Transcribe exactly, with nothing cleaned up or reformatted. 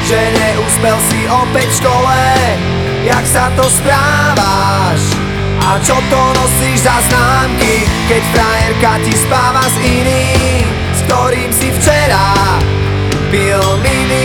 že neúspel si opäť v škole. Jak sa to správaš? A čo to nosíš za známky, keď frajerka ti spáva s iným, s ktorým si včera pil mini?